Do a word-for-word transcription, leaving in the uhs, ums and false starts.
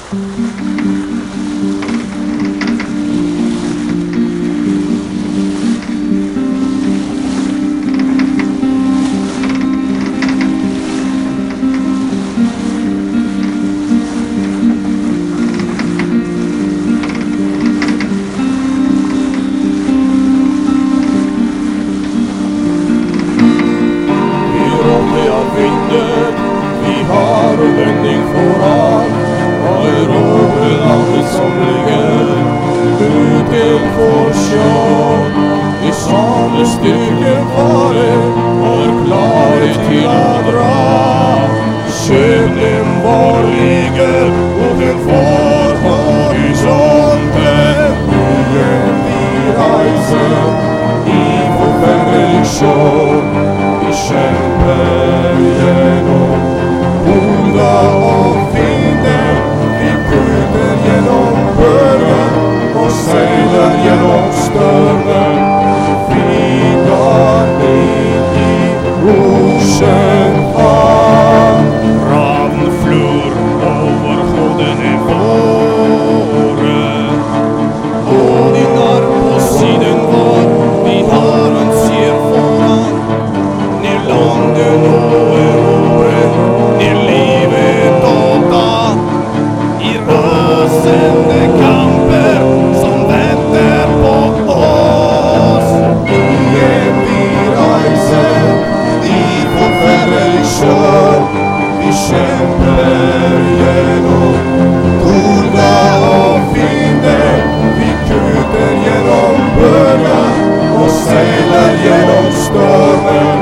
Vi har vending foran, og erobrer alle som ligger utenfor sjøen. I samme styrke varer, og er klare til å dra. Skjebnen vår ligger utenfor horisonten. Igjen vi reiser i forferdelig sjø. Vi kjemper gjennom Hulda og fiender. Vi bryter gjennom bølgen og seiler gjennom stormen. Vi går inn i ocean. Raven flør over hodene våre, og de nar på siden vår. Vi har en sier foran, ned landet og erobret, ned livet og da, i rasende kamper som venter på oss. Igjen vi reiser i forferdelig sjø. Vi kjemper gjennom Hulda og fiender. Vi kuter gjennom bølgen og seiler gjennom stormen.